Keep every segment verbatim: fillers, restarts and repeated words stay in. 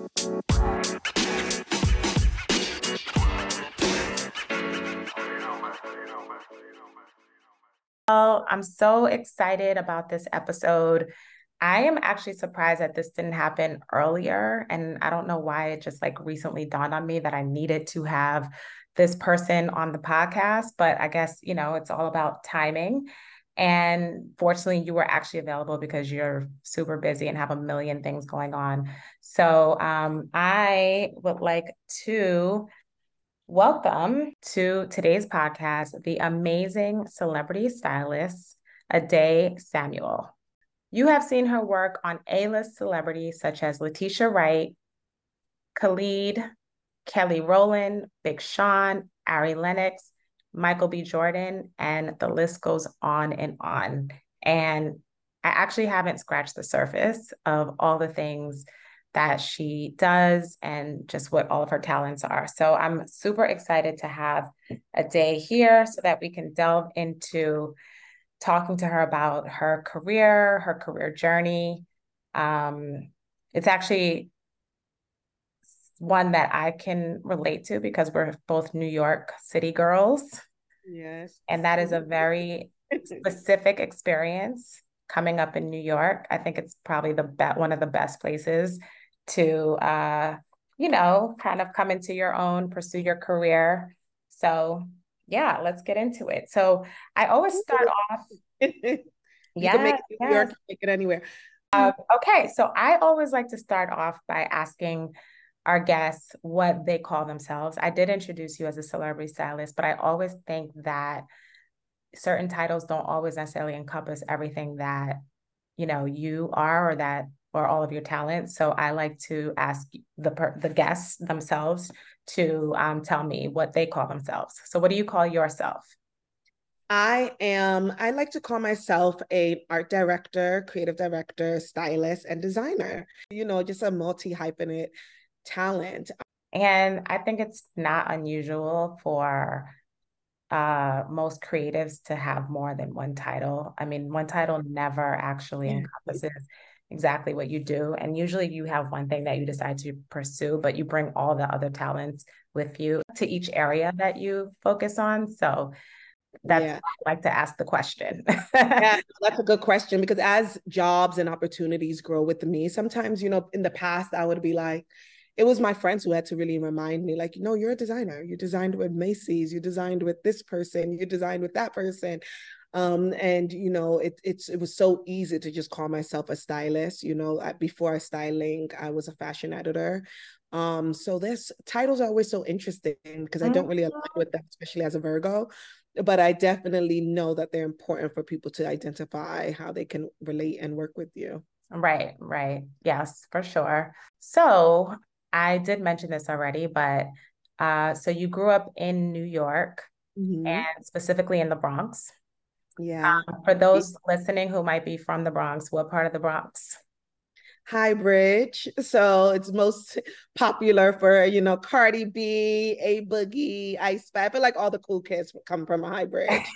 Well, I'm so excited about this episode. I am actually surprised that this didn't happen earlier. And I don't know why it just like recently dawned on me that I needed to have this person on the podcast. But I guess, you know, it's all about timing. And fortunately, you were actually available because you're super busy and have a million things going on. So um, I would like to welcome to today's podcast the amazing celebrity stylist, Ade Samuel. You have seen her work on A-list celebrities such as Letitia Wright, Khalid, Kelly Rowland, Big Sean, Ari Lennox, Michael B. Jordan, and the list goes on and on. And I actually haven't scratched the surface of all the things that she does and just what all of her talents are. So I'm super excited to have Ade here so that we can delve into talking to her about her career, her career journey. Um, it's actually one that I can relate to because we're both New York City girls. Yes. And that is a very specific experience coming up in New York. I think it's probably the be- one of the best places to, uh, you know, kind of come into your own, pursue your career. So, yeah, let's get into it. So, I always start off. You can make Yeah, it in New yes. York, make it anywhere. Uh, okay, so I always like to start off by asking our guests what they call themselves. I did introduce you as a celebrity stylist, but I always think that certain titles don't always necessarily encompass everything that, you know, you are or that or all of your talents. So I like to ask the per, the guests themselves to um, tell me what they call themselves. So what do you call yourself? I am, I like to call myself a art director, creative director, stylist, and designer. You know, just a multi-hyphenate talent. And I think it's not unusual for uh, most creatives to have more than one title. I mean, one title never actually encompasses exactly what you do. And usually you have one thing that you decide to pursue, but you bring all the other talents with you to each area that you focus on. So that's Yeah. why I like to ask the question. Yeah, that's a good question because as jobs and opportunities grow with me, sometimes, you know, in the past, I would be like, it was my friends who had to really remind me, like, you know, you're a designer. You designed with Macy's, you designed with this person, you designed with that person. Um, and you know, it it's it was so easy to just call myself a stylist. You know, I, before I styling, I was a fashion editor. Um, so this titles are always so interesting because I don't really align with them, especially as a Virgo. But I definitely know that they're important for people to identify how they can relate and work with you. Right, right. Yes, for sure. So I did mention this already, but uh, so you grew up in New York Mm-hmm. and specifically in the Bronx. Yeah. Um, for those listening who might be from the Bronx, what part of the Bronx? High Bridge. So it's most popular for, you know, Cardi B, A Boogie, Ice Spice. I feel like all the cool kids come from a High Bridge,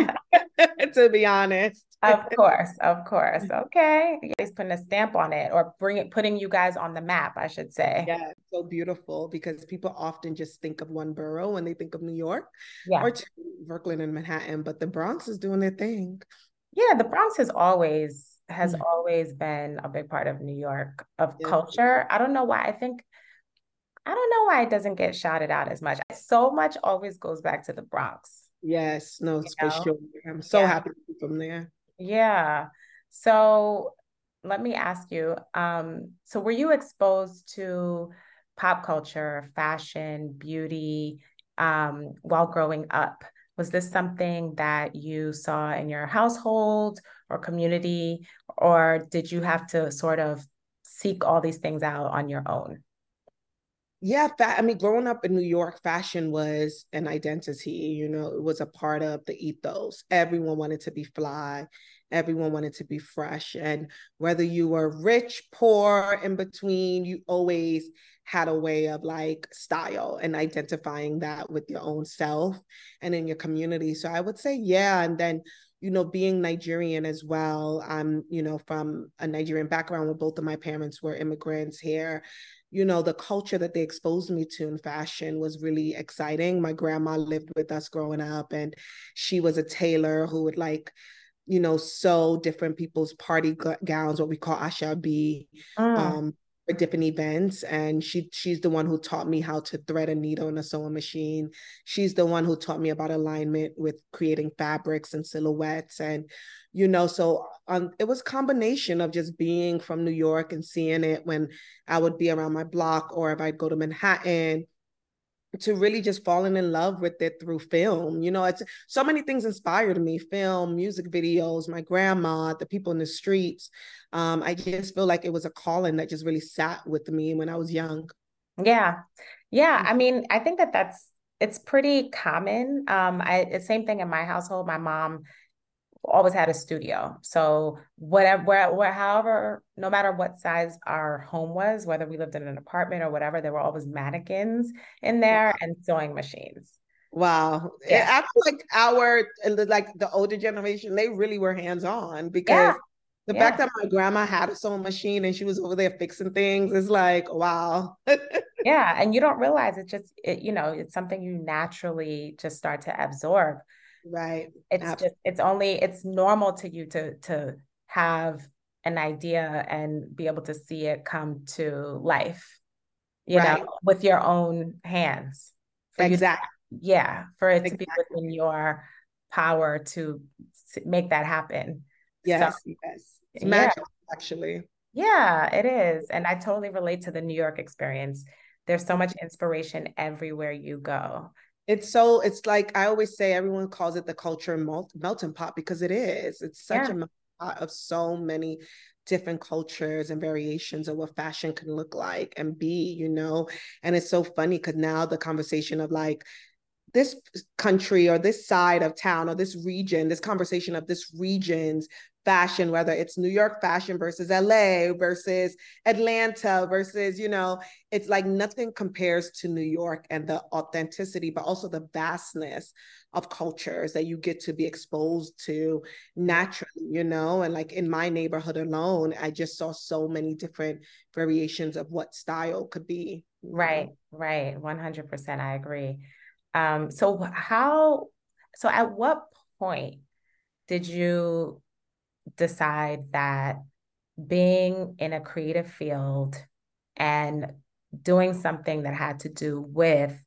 to be honest. Of course, of course. Okay. He's putting a stamp on it or bring it, putting you guys on the map, I should say. Yeah, so beautiful because people often just think of one borough when they think of New York or Yeah. two, Brooklyn and Manhattan, but the Bronx is doing their thing. Yeah, the Bronx has always has Mm. always been a big part of New York, of Yeah. culture. I don't know why. I think I don't know why it doesn't get shouted out as much. So much always goes back to the Bronx, Yes, no, you it's for know? sure. I'm so Yeah. happy to be from there. Yeah. So let me ask you, um, so were you exposed to pop culture, fashion, beauty, um, while growing up? Was this something that you saw in your household or community, or did you have to sort of seek all these things out on your own? Yeah, fa- I mean, growing up in New York, fashion was an identity, you know, it was a part of the ethos. Everyone wanted to be fly, everyone wanted to be fresh. And whether you were rich, poor, in between, you always had a way of like style and identifying that with your own self and in your community. So I would say, yeah. And then you know, being Nigerian as well, I'm, you know, from a Nigerian background where both of my parents were immigrants here. You know, the culture that they exposed me to in fashion was really exciting. My grandma lived with us growing up, and she was a tailor who would like, you know, sew different people's party gowns, what we call ashabi, Mm. um, for different events. And she she's the one who taught me how to thread a needle in a sewing machine. She's the one who taught me about alignment with creating fabrics and silhouettes. And, you know, so um, it was a combination of just being from New York and seeing it when I would be around my block, or if I'd go to Manhattan, to really just falling in love with it through film. You know, it's so many things inspired me: film, music videos, my grandma, the people in the streets. Um, I just feel like it was a calling that just really sat with me when I was young. Yeah. Yeah. I mean, I think that that's, it's pretty common. Um, I, it's same thing in my household. My mom always had a studio. So whatever, where, where, however, no matter what size our home was, whether we lived in an apartment or whatever, there were always mannequins in Wow. there and sewing machines. Wow. Yeah. I feel like our, like the older generation, they really were hands-on, Yeah. because the fact Yeah. that my grandma had a sewing machine and she was over there fixing things is like, wow. Yeah. And you don't realize it just, it, you know, it's something you naturally just start to absorb. Right. It's just, Absolutely. it's only, it's normal to you to, to have an idea and be able to see it come to life, you know, Right. with your own hands for you. Exactly. Yeah. For it to be Exactly. within your power to make that happen. So, Yes. Yes. It's yeah. magical, actually. Yeah, it is. And I totally relate to the New York experience. There's so much inspiration everywhere you go. It's so, it's like I always say, everyone calls it the culture melt, melting pot, because it is. It's such a Yeah. melting pot of so many different cultures and variations of what fashion can look like and be, you know. And it's so funny because now the conversation of like, this country or this side of town or this region, this conversation of this region's fashion, whether it's New York fashion versus L A versus Atlanta versus, you know, it's like nothing compares to New York and the authenticity, but also the vastness of cultures that you get to be exposed to naturally, you know. And like in my neighborhood alone, I just saw so many different variations of what style could be, you Right, know. right. one hundred percent. I agree. Um, so how, so at what point did you decide that being in a creative field and doing something that had to do with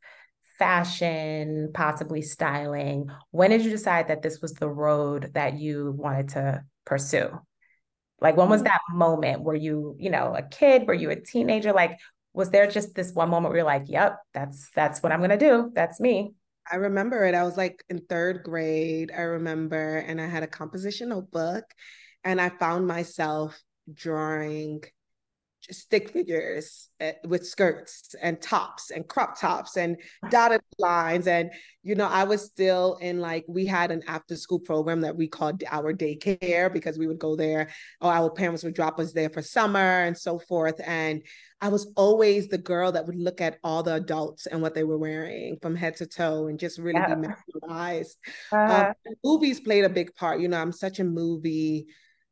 fashion, possibly styling, when did you decide that this was the road that you wanted to pursue? Like, when was that moment? Were you, you know, a kid? Were you a teenager? Like, was there just this one moment where you're like, yep, that's that's what I'm gonna do. That's me. I remember it. I was like in third grade, I remember, and I had a composition notebook, and I found myself drawing stick figures uh, with skirts and tops and crop tops and dotted lines. And, you know, I was still in like, we had an after school program that we called our daycare, because we would go there, or our parents would drop us there for summer and so forth. And I was always the girl that would look at all the adults and what they were wearing from head to toe and just really be Yeah. mesmerized. Um, Uh, movies played a big part. You know, I'm such a movie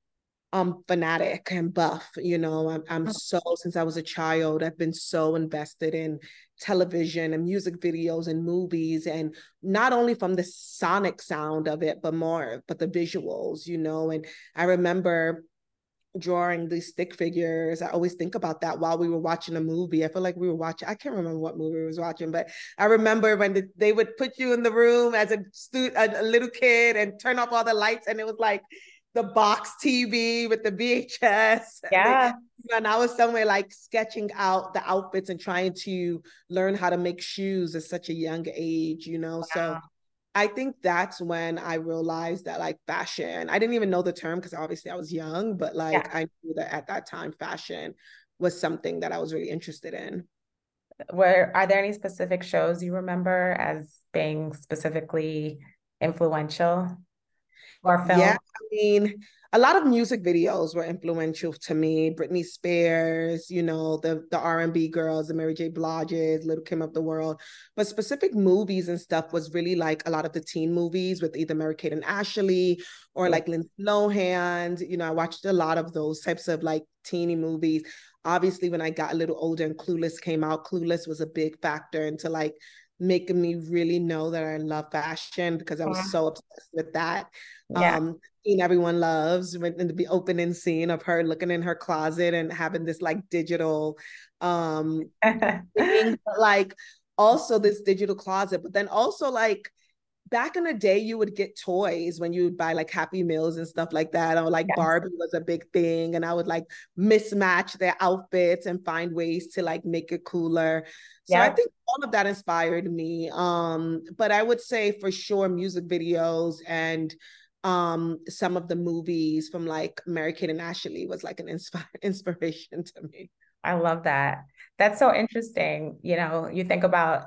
um fanatic and buff. You know, I'm, I'm so, since I was a child, I've been so invested in television and music videos and movies, and not only from the sonic sound of it, but more but the visuals, you know. And I remember drawing these stick figures. I always think about that while we were watching a movie. I feel like we were watching, I can't remember what movie we was watching, but I remember when the, they would put you in the room as a student, a, a little kid, and turn off all the lights, and it was like the box T V with the V H S. And, they, yeah. and I was somewhere like sketching out the outfits and trying to learn how to make shoes at such a young age, you know. So Wow. I think that's when I realized that like fashion, I didn't even know the term because obviously I was young, but Yeah. like I knew that at that time fashion was something that I was really interested in. Where are there any specific shows you remember as being specifically influential? or Yeah, film? I mean, a lot of music videos were influential to me. Britney Spears, you know, the the R and B girls, the Mary J. Blige's, Little Kim of the world. But specific movies and stuff was really like a lot of the teen movies with either Mary-Kate and Ashley or Yeah. like Lindsay Lohan. You know, I watched a lot of those types of like teeny movies. Obviously, when I got a little older and Clueless came out, Clueless was a big factor into like making me really know that I love fashion because I was so obsessed with that. Yeah. Um, Scene Everyone Loves, in the opening scene of her looking in her closet and having this like digital um thing, but like also this digital closet, but then also like back in the day, you would get toys when you would buy like Happy Meals and stuff like that. Or like Yes. Barbie was a big thing, and I would like mismatch their outfits and find ways to like make it cooler. So I Yep. think all of that inspired me. Um, but I would say for sure music videos and um some of the movies from like Mary-Kate and Ashley was like an insp- inspiration to me. I love that. That's so interesting. You know, you think about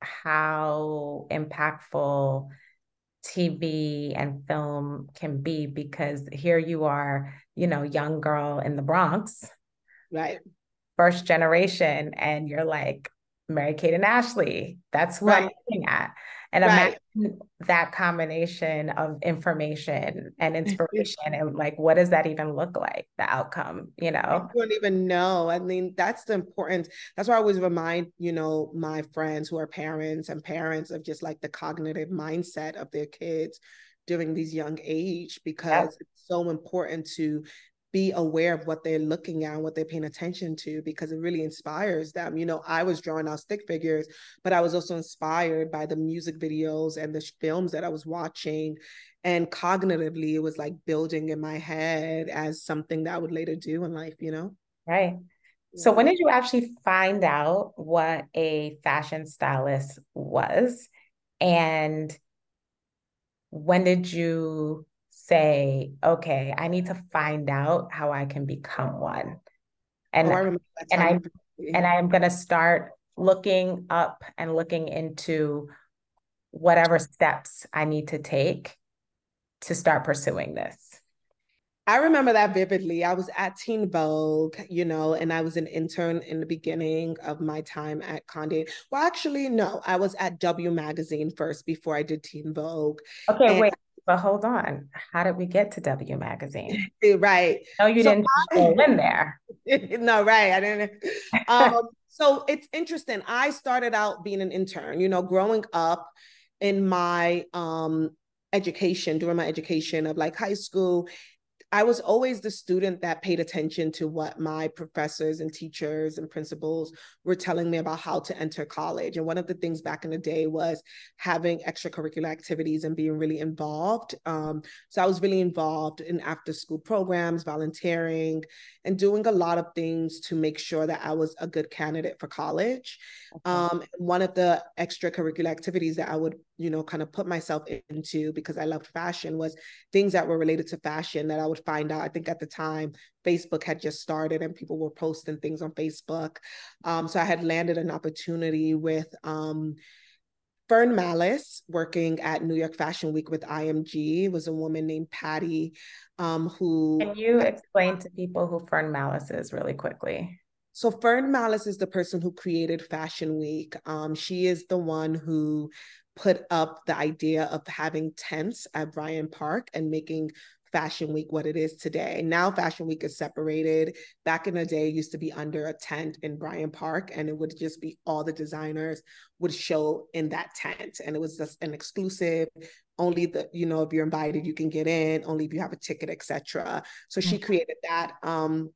how impactful T V and film can be because here you are, you know, young girl in the Bronx, Right. first generation, and you're like, Mary-Kate and Ashley. That's who I'm Right. looking at. And Right. imagine that combination of information and inspiration and like, what does that even look like, the outcome, you I know? don't even know. I mean, that's the important. That's why I always remind, you know, my friends who are parents and parents of just like the cognitive mindset of their kids during these young age, Yep. because it's so important to be aware of what they're looking at and what they're paying attention to, because it really inspires them. You know, I was drawing out stick figures, but I was also inspired by the music videos and the films that I was watching. And cognitively, it was like building in my head as something that I would later do in life, you know? Right. So Yeah. when did you actually find out what a fashion stylist was? And when did you say, okay, I need to find out how I can become one? Oh, I And remember that and I time. and I am gonna start looking up and looking into whatever steps I need to take to start pursuing this. I remember that vividly. I was at Teen Vogue, you know, and I was an intern in the beginning of my time at Condé. Well, actually, no, I was at W Magazine first before I did Teen Vogue. Okay, And wait, but hold on. How did we get to W Magazine? right. No, you So didn't I, stroll in there. no, right. I didn't. Um, so it's interesting. I started out being an intern, you know, growing up in my um education, during my education of like high school. I was always the student that paid attention to what my professors and teachers and principals were telling me about how to enter college. And one of the things back in the day was having extracurricular activities and being really involved. Um, so I was really involved in after school programs, volunteering, and doing a lot of things to make sure that I was a good candidate for college. Okay. Um, one of the extracurricular activities that I would, you know, kind of put myself into because I loved fashion was things that were related to fashion that I would find out. I think at the time, Facebook had just started and people were posting things on Facebook. Um, so I had landed an opportunity with um, Fern Malice working at New York Fashion Week with I M G. It was a woman named Patty um, who. Can you explain to people who Fern Malice is really quickly? So Fern Malice is the person who created Fashion Week. Um, she is the one who put up the idea of having tents at Bryant Park and making Fashion Week what it is today. Now Fashion Week is separated. Back in the day, it used to be under a tent in Bryant Park, and it would just be all the designers would show in that tent. And it was just an exclusive, only the, you know, if you're invited, you can get in, only if you have a ticket, et cetera. So she created that. Um,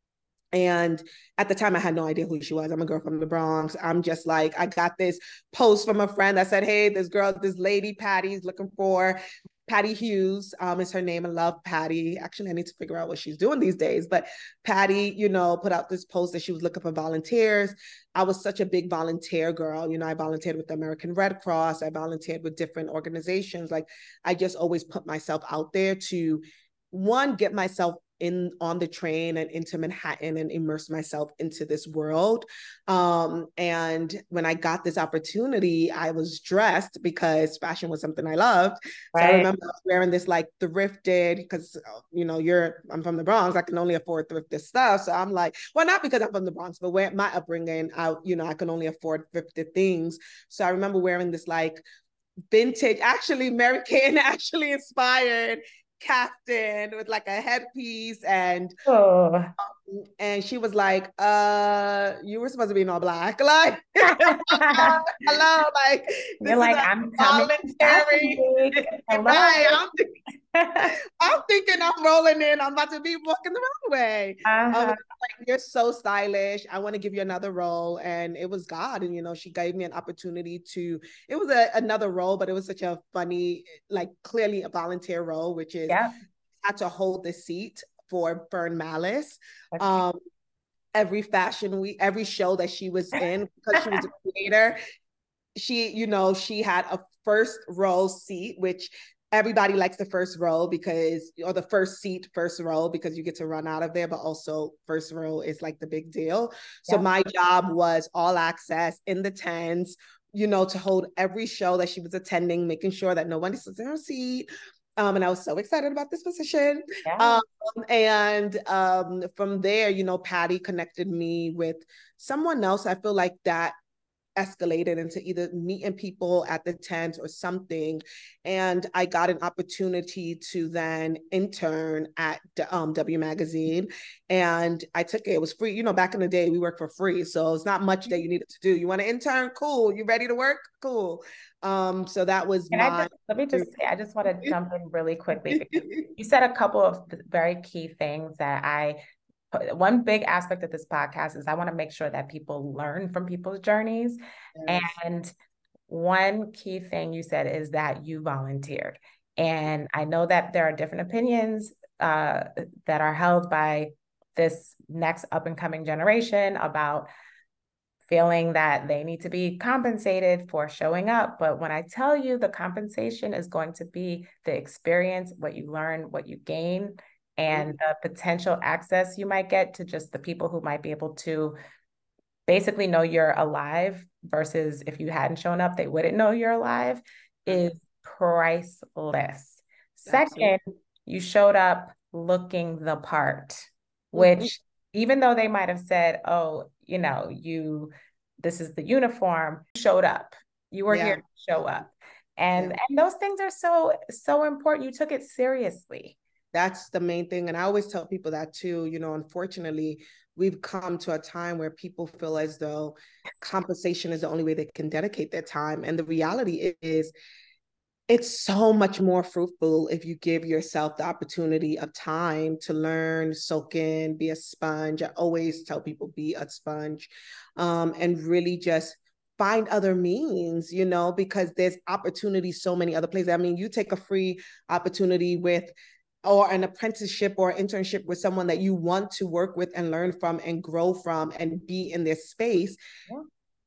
and at the time, I had no idea who she was. I'm a girl from the Bronx. I'm just like, I got this post from a friend that said, hey, this girl, this lady, Patty's looking for Patty Hughes um, is her name. I love Patty. Actually, I need to figure out what she's doing these days. But Patty, you know, put out this post that she was looking for volunteers. I was such a big volunteer girl. You know, I volunteered with the American Red Cross. I volunteered with different organizations. Like, I just always put myself out there to, one, get myself in on the train and into Manhattan and immerse myself into this world. Um, and when I got this opportunity, I was dressed because fashion was something I loved. So Right. I remember I was wearing this like thrifted, because you know, you're I'm from the Bronx, I can only afford thrifted stuff. So I'm like, well, not because I'm from the Bronx, but where my upbringing, I, you know, I can only afford thrifted things. So I remember wearing this like vintage, actually Mary Kay actually inspired caftan with like a headpiece, and Oh. and she was like, uh, you were supposed to be in all black. Like, hello, like You're this is like, a I'm coming to Fashion voluntary. Week. Hello. Right. I'm, I'm thinking I'm rolling in. I'm about to be walking the wrong way. Um, Uh-huh. like, you're so stylish. I want to give you another role. And it was God. And, you know, she gave me an opportunity to, it was a, another role, but it was such a funny, like clearly a volunteer role, which is Yep. had to hold the seat for Fern Malice. Okay. Um, every fashion week, every show that she was in, because she was a creator, she, you know, she had a first row seat, which everybody likes the first row because, or the first seat, first row, because you get to run out of there, but also first row is like the big deal. So Yep. my job was all access in the tens, you know, to hold every show that she was attending, making sure that nobody sits in her seat. Um, and I was so excited about this position. Yeah. Um, and um, from there, you know, Patty connected me with someone else. I feel like that escalated into either meeting people at the tent or something. And I got an opportunity to then intern at um, W Magazine. And I took it. It was free. You know, back in the day, we worked for free. So it's not much that you needed to do. You want to intern? Cool. You ready to work? Cool. Um, so that was Can I my... just, let me just say, I just want to jump in really quickly because you said a couple of very key things that I, one big aspect of this podcast is I want to make sure that people learn from people's journeys. Yes. And one key thing you said is that you volunteered. And I know that there are different opinions uh, that are held by this next up and coming generation about feeling that they need to be compensated for showing up. But when I tell you the compensation is going to be the experience, what you learn, what you gain, and the potential access you might get to just the people who might be able to basically know you're alive versus if you hadn't shown up, they wouldn't know you're alive, is priceless. Absolutely. Second, you showed up looking the part, which even though they might have said, oh, you know, you, this is the uniform, you showed up. You were Yeah. here to show up. And, Yeah. and those things are so, so important. You took it seriously. That's the main thing. And I always tell people that too. You know, unfortunately, we've come to a time where people feel as though compensation is the only way they can dedicate their time. And the reality is, it's so much more fruitful if you give yourself the opportunity of time to learn, soak in, be a sponge. I always tell people, be a sponge, um, and really just find other means, you know, because there's opportunity so many other places. I mean, you take a free opportunity with, or an apprenticeship or internship with someone that you want to work with and learn from and grow from and be in this space. Yeah.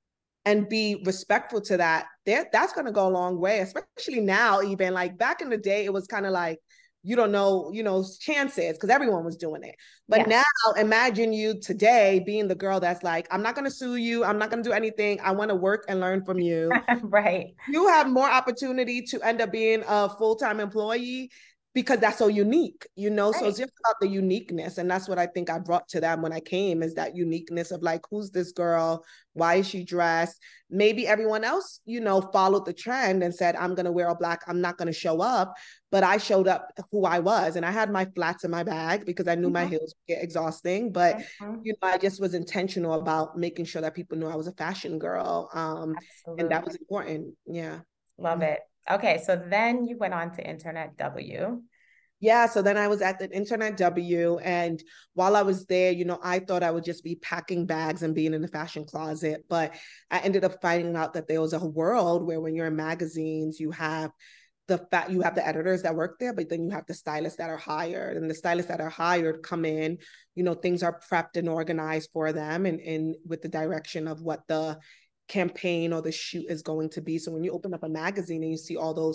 And be respectful to that, that's going to go a long way, especially now. Even like back in the day, it was kind of like, you don't know, you know, chances, because everyone was doing it. But yeah. Now imagine you today being the girl that's like, I'm not going to sue you. I'm not going to do anything. I want to work and learn from you. Right. You have more opportunity to end up being a full-time employee because that's so unique, you know? Right. So it's just about the uniqueness. And that's what I think I brought to them when I came, is that uniqueness of like, who's this girl? Why is she dressed? Maybe everyone else, you know, followed the trend and said, I'm going to wear all black. I'm not going to show up. But I showed up who I was. And I had my flats in my bag because I knew mm-hmm. my heels would get exhausting. But, mm-hmm. you know, I just was intentional about making sure that people knew I was a fashion girl. Um, and that was important. Yeah. Love mm-hmm. it. Okay, so then you went on to Internet W. Yeah, so then I was at the Internet W, and while I was there, you know, I thought I would just be packing bags and being in the fashion closet, but I ended up finding out that there was a world where when you're in magazines, you have the fact you have the editors that work there, but then you have the stylists that are hired, and the stylists that are hired come in, you know, things are prepped and organized for them, and, and with the direction of what the campaign or the shoot is going to be. So when you open up a magazine and you see all those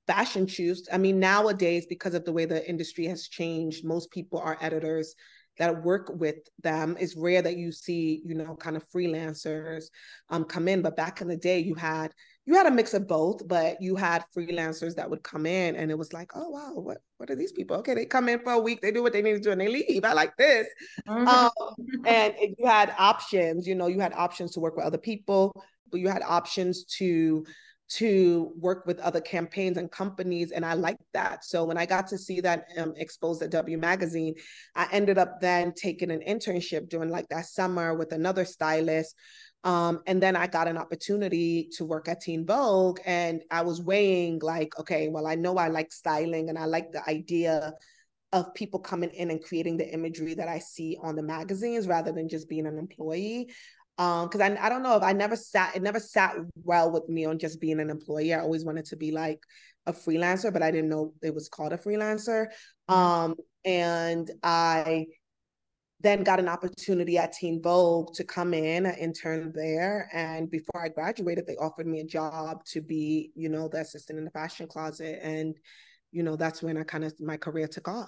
fashion shoots. I mean, nowadays, because of the way the industry has changed, most people are editors that work with them. It's rare that you see, you know, kind of freelancers um, come in. But back in the day, you had you had a mix of both, but you had freelancers that would come in and it was like, oh, wow, what, what are these people? Okay, they come in for a week, they do what they need to do and they leave. I like this. Mm-hmm. Um, and you had options, you know, you had options to work with other people, but you had options to to work with other campaigns and companies. And I liked that. So when I got to see that um, exposed at W Magazine, I ended up then taking an internship during like that summer with another stylist. Um, and then I got an opportunity to work at Teen Vogue. And I was weighing like, okay, well, I know I like styling and I like the idea of people coming in and creating the imagery that I see on the magazines rather than just being an employee. Um, because I, I don't know if I never sat, it never sat well with me on just being an employee. I always wanted to be like a freelancer, but I didn't know it was called a freelancer. Mm-hmm. Um, and I then got an opportunity at Teen Vogue to come in, an intern there. And before I graduated, they offered me a job to be, you know, the assistant in the fashion closet. And, you know, that's when I kind of, my career took off.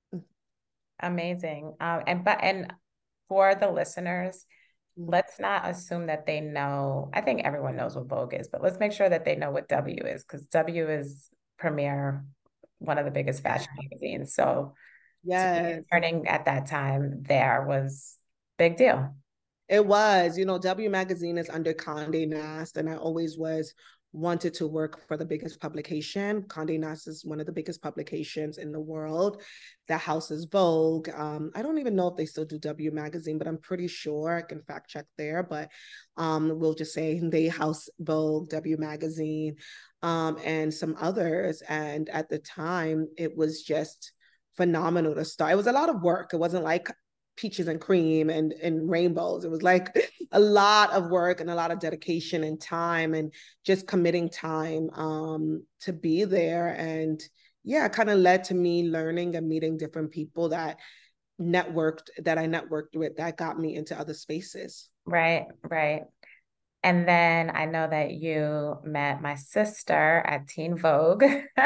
Amazing. Um, and, but, and for the listeners, let's not assume that they know. I think everyone knows what Vogue is, but let's make sure that they know what W is, because W is premier, one of the biggest fashion magazines. So, yes, turning at that time there was big deal. It was, you know, W Magazine is under Condé Nast, and I always was wanted to work for the biggest publication. Condé Nast is one of the biggest publications in the world that houses Vogue. Um, I don't even know if they still do W Magazine, but I'm pretty sure. I can fact check there, but um, we'll just say they house Vogue, W Magazine, um, and some others. And at the time, it was just phenomenal to start. It was a lot of work. It wasn't like peaches and cream and, and rainbows. It was like a lot of work and a lot of dedication and time and just committing time um, to be there. And yeah, it kind of led to me learning and meeting different people that networked, that I networked with, that got me into other spaces. Right, right. And then I know that you met my sister at Teen Vogue.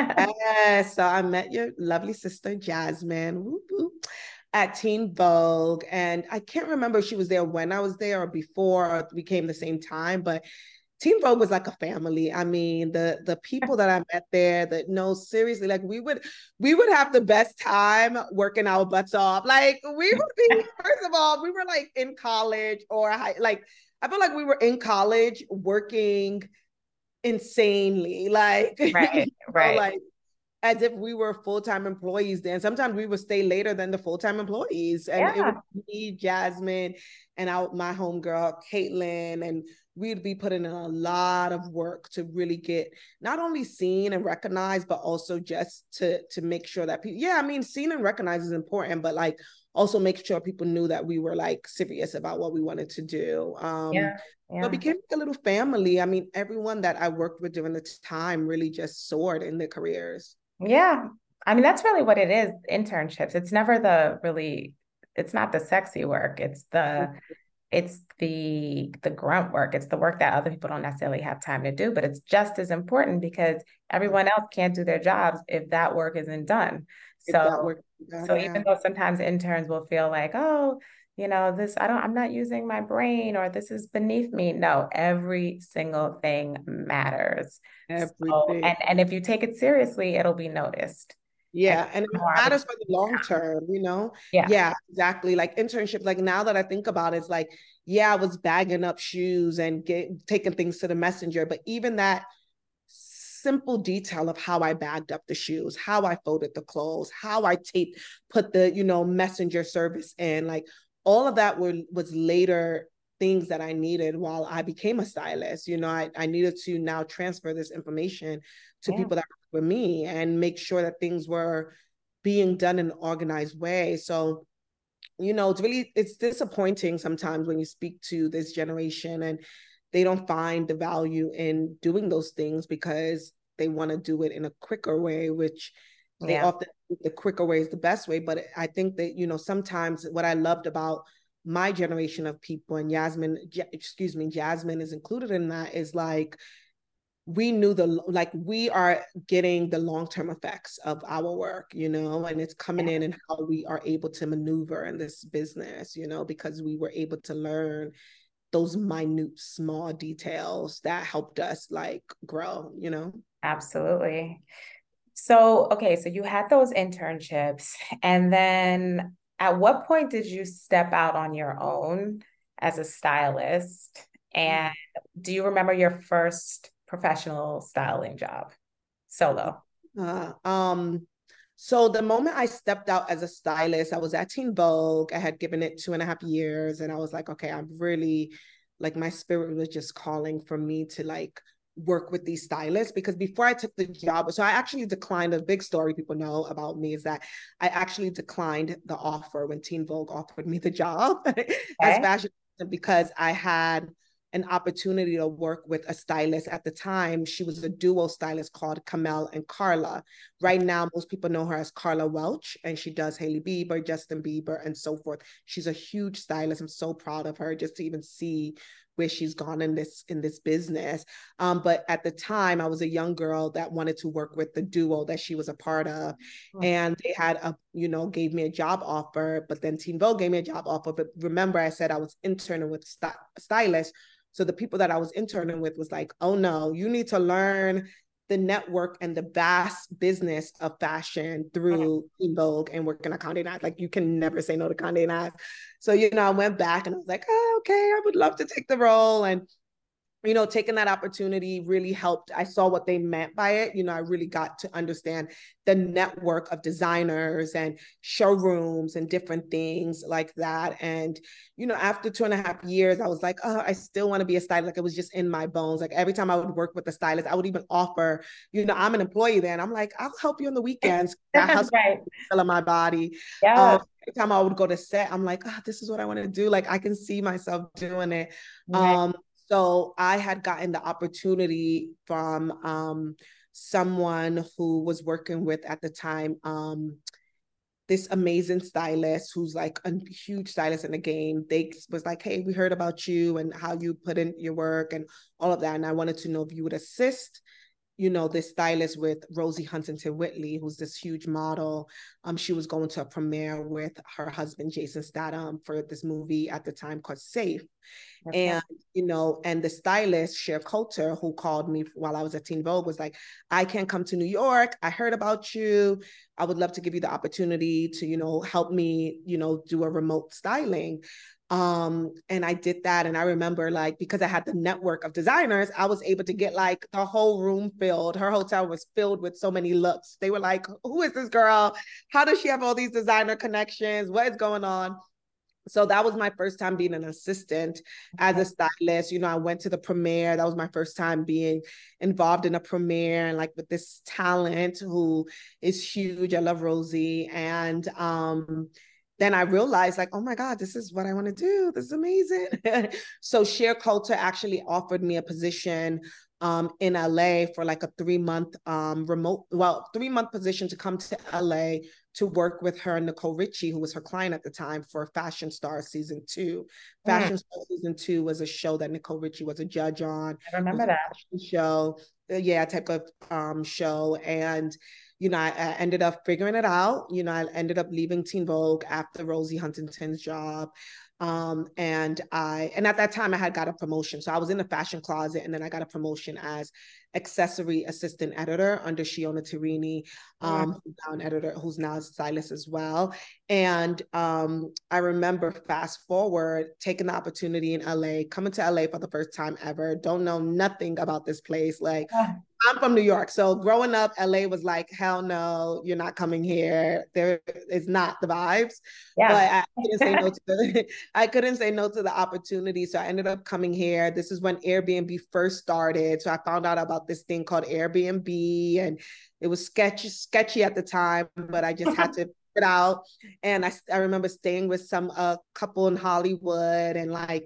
Yes, so I met your lovely sister, Jasmine. Woo -hoo. At Teen Vogue. And I can't remember if she was there when I was there or before, or we came the same time, but Teen Vogue was like a family. I mean, the the people that I met there, that no, seriously, like we would we would have the best time working our butts off. Like we would be, first of all, we were like in college or high, like I feel like we were in college working insanely. Like, right, you know, right. like as if we were full-time employees then. Sometimes we would stay later than the full-time employees. And yeah. It would be Jasmine and our, my homegirl, Caitlin, and we'd be putting in a lot of work to really get not only seen and recognized, but also just to, to make sure that people, yeah, I mean, seen and recognized is important, but like also make sure people knew that we were like serious about what we wanted to do. Um, yeah. Yeah. So it became like a little family. I mean, everyone that I worked with during the time really just soared in their careers. Yeah. I mean, that's really what it is, internships. It's never the really, it's not the sexy work. It's the, it's the, the grunt work. It's the work that other people don't necessarily have time to do, but it's just as important because everyone else can't do their jobs if that work isn't done. So, done, so yeah. Even though sometimes interns will feel like, oh, you know, this, I don't, I'm not using my brain or this is beneath me. No, every single thing matters. Everything. So, and, and if you take it seriously, it'll be noticed. Yeah. And, and it matters for the long term, you know? Yeah. Yeah, exactly. Like internships, like now that I think about it, it's like, yeah, I was bagging up shoes and get, taking things to the messenger, but even that simple detail of how I bagged up the shoes, how I folded the clothes, how I taped, put the, you know, messenger service in, like all of that were, was later things that I needed while I became a stylist. You know, I, I needed to now transfer this information to yeah. people that were with me and make sure that things were being done in an organized way. So, you know, it's really, it's disappointing sometimes when you speak to this generation and they don't find the value in doing those things because they want to do it in a quicker way, which they yeah. often think the quicker way is the best way. But I think that, you know, sometimes what I loved about my generation of people, and Yasmin, excuse me, Jasmine is included in that, is like, we knew the, like, we are getting the long-term effects of our work, you know, and it's coming in and how we are able to maneuver in this business, you know, because we were able to learn those minute, small details that helped us like grow, you know? Absolutely. So, okay, so you had those internships, and then at what point did you step out on your own as a stylist? And do you remember your first professional styling job, solo? Uh, um, so the moment I stepped out as a stylist, I was at Teen Vogue. I had given it two and a half years, and I was like, okay, I'm really, like, my spirit was just calling for me to like work with these stylists, because before I took the job, so I actually declined. A big story people know about me is that I actually declined the offer when Teen Vogue offered me the job as Okay. fashion, because I had an opportunity to work with a stylist at the time. She was a duo stylist called Kamel and Carla. Right now, most people know her as Carla Welch, and she does Hailey Bieber, Justin Bieber, and so forth. She's a huge stylist. I'm so proud of her, just to even see where she's gone in this in this business. Um, but at the time, I was a young girl that wanted to work with the duo that she was a part of, and they had a, you know, gave me a job offer. But then Teen Vogue gave me a job offer. But remember, I said I was interning with st- stylists. So the people that I was interning with was like, oh no, you need to learn the network and the vast business of fashion through Teen Vogue and working at Condé Nast. Like, you can never say no to Condé Nast. So, you know, I went back and I was like, oh, okay, I would love to take the role. And you know, taking that opportunity really helped. I saw what they meant by it. You know, I really got to understand the network of designers and showrooms and different things like that. And, you know, after two and a half years, I was like, oh, I still want to be a stylist. Like, it was just in my bones. Like, every time I would work with a stylist, I would even offer, you know, I'm an employee then. I'm like, I'll help you on the weekends. That has Right. in my body. Yeah. Um, every time I would go to set, I'm like, oh, this is what I want to do. Like, I can see myself doing it. Right. Um, so I had gotten the opportunity from um, someone who was working with at the time, um, this amazing stylist who's like a huge stylist in the game. They was like, hey, we heard about you and how you put in your work and all of that. And I wanted to know if you would assist, you know, this stylist with Rosie Huntington Whiteley, who's this huge model. Um, she was going to a premiere with her husband, Jason Statham, for this movie at the time called Safe. Okay. And, you know, and the stylist, Cher Coulter, who called me while I was at Teen Vogue, was like, I can't come to New York. I heard about you. I would love to give you the opportunity to, you know, help me, you know, do a remote styling. Um, and I did that. And I remember, like, because I had the network of designers, I was able to get like the whole room filled. Her hotel was filled with so many looks. They were like, who is this girl? How does she have all these designer connections? What is going on? So that was my first time being an assistant as a stylist. You know, I went to the premiere. That was my first time being involved in a premiere, and like with this talent who is huge. I love Rosie. And um, then I realized, like, oh my God, this is what I want to do. This is amazing. So Cher Coulter actually offered me a position um, in L A for like a three month um, remote, well, three month position to come to L A to work with her and Nicole Richie, who was her client at the time, for Fashion Star season two. Mm, Fashion Star season two was a show that Nicole Richie was a judge on. I It was remember a that. fashion show, uh, yeah, type of um, show. And you know, I, I ended up figuring it out. You know, I ended up leaving Teen Vogue after Rosie Huntington's job. Um, and I, and at that time I had got a promotion. So I was in the fashion closet, and then I got a promotion as accessory assistant editor under Shiona Tirini, Mm. um, who's now an editor, who's now a stylist as well. And um, I remember, fast forward, taking the opportunity in L A, coming to L A for the first time ever, don't know nothing about this place. Like, Ah, I'm from New York. So growing up, L A was like, hell no, you're not coming here. There is not the vibes. yeah. But I couldn't say no to the I couldn't say no to the opportunity. So I ended up coming here. This is when Airbnb first started. So I found out about this thing called Airbnb, and it was sketchy, sketchy at the time, but I just had to it out. And I, I remember staying with some uh, couple in Hollywood, and like,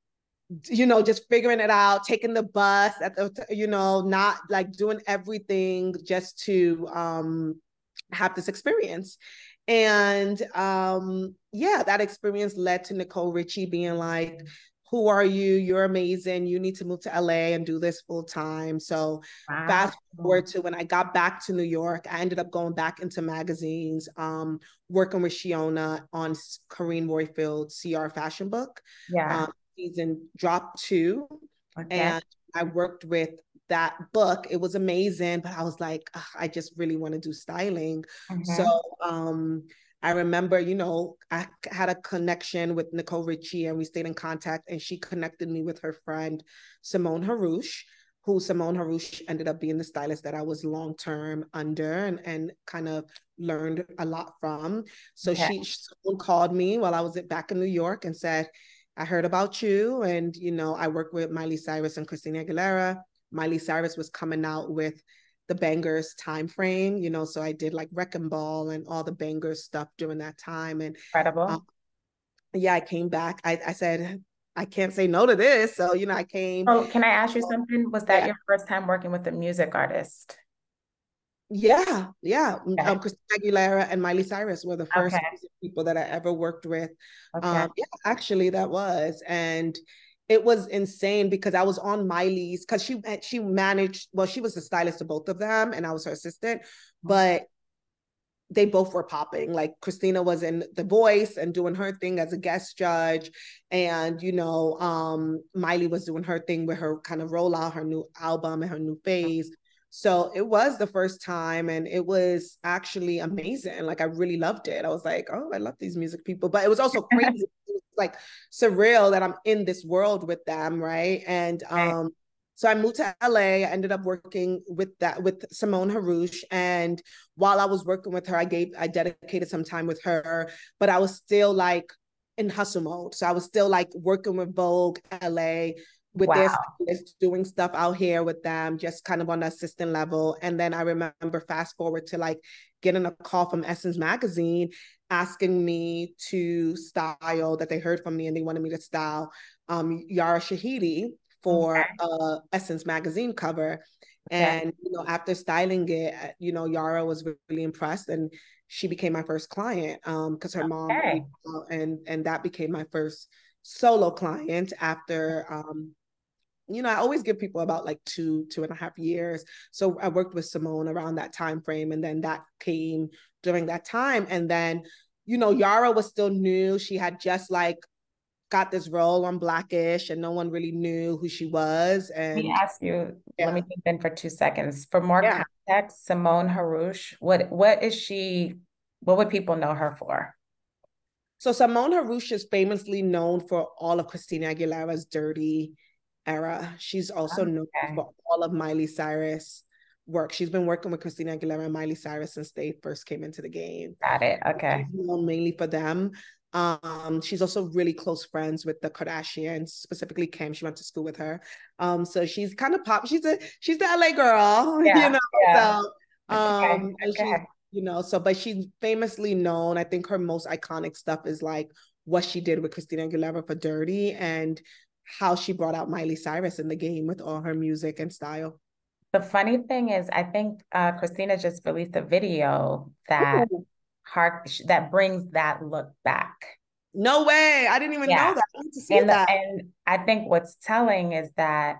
you know, just figuring it out, taking the bus at the, you know, not like doing everything just to um, have this experience. And um, yeah, that experience led to Nicole Richie being like, who are you? You're amazing. You need to move to L A and do this full time. So Wow. fast forward to when I got back to New York, I ended up going back into magazines, um, working with Shiona on Corrine Royfield's C R fashion book, Yeah. um, season drop two. Okay. And I worked with that book. It was amazing, but I was like, I just really want to do styling. Mm-hmm. So um, I remember, you know, I had a connection with Nicole Richie and we stayed in contact, and she connected me with her friend, Simone Harouche, who Simone Harouche ended up being the stylist that I was long-term under and, and kind of learned a lot from. So okay. she someone called me while I was back in New York and said, I heard about you. And, you know, I worked with Miley Cyrus and Christina Aguilera. Miley Cyrus was coming out with the Bangers time frame, you know, so I did like Wrecking Ball and all the Bangers stuff during that time. And incredible. Um, yeah, I came back. I, I said, I can't say no to this. So, you know, I came. Oh, can I ask you something? Was that yeah. your first time working with a music artist? Yeah, yeah. Okay. Um, Christina Aguilera and Miley Cyrus were the first okay. people that I ever worked with. Okay. Um, yeah, actually, that was, and it was insane because I was on Miley's because she she managed. Well, she was the stylist of both of them, and I was her assistant. But they both were popping. Like Christina was in The Voice and doing her thing as a guest judge, and you know, um, Miley was doing her thing with her kind of rollout, her new album and her new phase. So it was the first time, and it was actually amazing. Like I really loved it. I was like, oh, I love these music people, but it was also crazy. It was like surreal that I'm in this world with them, right? And um, so I moved to L A. I ended up working with that with Simone Harouche, and while I was working with her, I gave I dedicated some time with her, but I was still like in hustle mode. So I was still like working with Vogue L A. With wow. their stylists, doing stuff out here with them, just kind of on the assistant level. And then I remember fast forward to like getting a call from Essence Magazine asking me to style, that they heard from me and they wanted me to style um, Yara Shahidi for okay. uh, Essence Magazine cover. And, okay. you know, after styling it, you know, Yara was really impressed and she became my first client um, because her okay. mom, and, and that became my first solo client after, um, you know, I always give people about like two, two and a half years. So I worked with Simone around that time frame, and then that came during that time. And then, you know, Yara was still new. She had just like got this role on Blackish, and no one really knew who she was. And let me ask you, yeah. let me jump in for two seconds. For more yeah. context, Simone Harouche, what what is she, what would people know her for? So Simone Harouche is famously known for all of Christina Aguilera's Dirty era. She's also okay. known for all of Miley Cyrus work. She's been working with Christina Aguilera and Miley Cyrus since they first came into the game. Got it. Okay. She's known mainly for them. Um, she's also really close friends with the Kardashians, specifically Kim. She went to school with her. Um, so she's kind of pop. She's a she's the L A girl, yeah. you know. Yeah. So um, okay. and okay. she's you know, so but she's famously known. I think her most iconic stuff is like what she did with Christina Aguilera for Dirty, and how she brought out Miley Cyrus in the game with all her music and style. The funny thing is, I think uh, Christina just released a video that hark that brings that look back. No way! I didn't even yeah. know that. I need to see and, that. And I think what's telling is that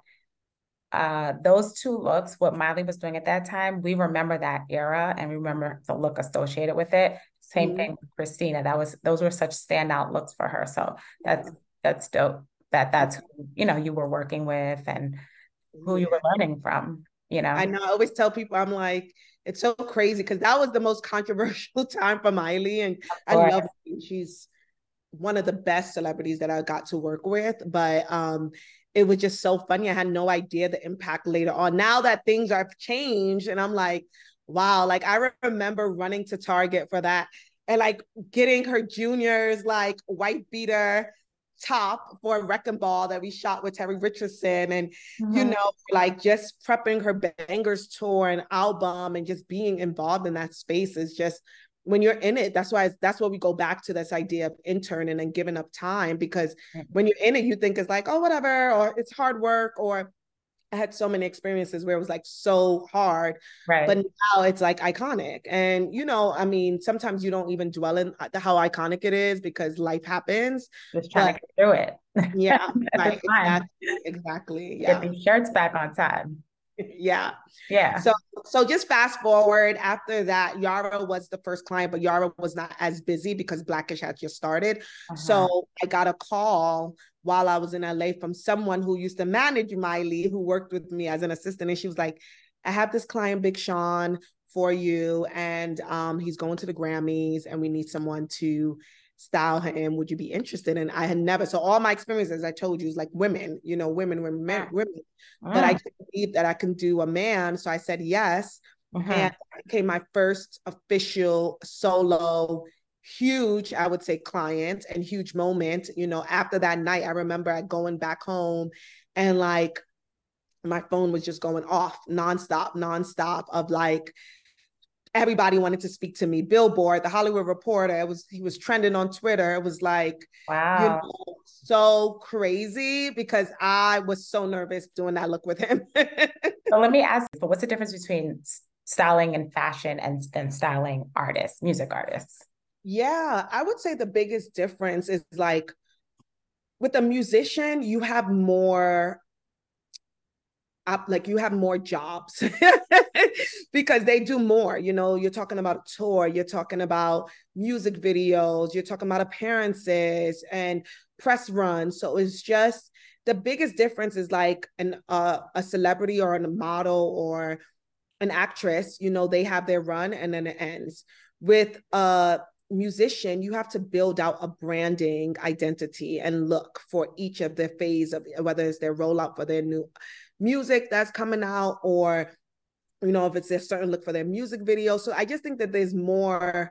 uh, those two looks, what Miley was doing at that time, we remember that era and we remember the look associated with it. Same mm-hmm. thing with Christina. That was those were such standout looks for her. So that's that's dope. That that's who, you know, you were working with and who you were learning from, you know. I know. I always tell people, I'm like, it's so crazy because that was the most controversial time for Miley, and I love her. She's one of the best celebrities that I got to work with, but um, it was just so funny. I had no idea the impact later on. Now that things have changed, and I'm like, wow. Like I remember running to Target for that and like getting her juniors like white beater top for a Wrecking Ball that we shot with Terry Richardson, and mm-hmm. you know, like just prepping her Bangers tour and album and just being involved in that space is just, when you're in it, that's why it's, that's why we go back to this idea of interning and giving up time, because mm-hmm. when you're in it, you think it's like, oh, whatever, or it's hard work, or I had so many experiences where it was like so hard, Right. but now it's like iconic. And, you know, I mean, sometimes you don't even dwell in how iconic it is because life happens. Just trying to But get through it yeah, at the right. time. Exactly. Exactly. Get Yeah. these shirts back on time. Yeah. Yeah. So, so just fast forward after that, Yara was the first client, but Yara was not as busy because Blackish had just started. Uh-huh. So I got a call while I was in L A from someone who used to manage Miley, who worked with me as an assistant. And she was like, I have this client, Big Sean, for you. And um, he's going to the Grammys and we need someone to style him. Would you be interested? And I had never, so all my experiences, I told you, is like women, you know, women, women, men, Mm. women. But I Mm. believe that I can do a man. So I said yes. And Mm-hmm. it became my first official solo, huge, I would say, client and huge moment. You know, after that night, I remember going back home and like my phone was just going off nonstop, nonstop of like, everybody wanted to speak to me. Billboard, the Hollywood Reporter, it was he was trending on Twitter. It was like, you Wow. know, so crazy because I was so nervous doing that look with him. So let me ask you, but what's the difference between styling and fashion and, and styling artists, music artists? Yeah, I would say the biggest difference is like with a musician, you have more like you have more jobs because they do more. You know, you're talking about a tour, you're talking about music videos, you're talking about appearances and press runs. So it's just the biggest difference is like an uh, a celebrity or a model or an actress, you know, they have their run and then it ends. With a musician, you have to build out a branding identity and look for each of the phase of whether it's their rollout for their new music that's coming out or, you know, if it's a certain look for their music video. So I just think that there's more,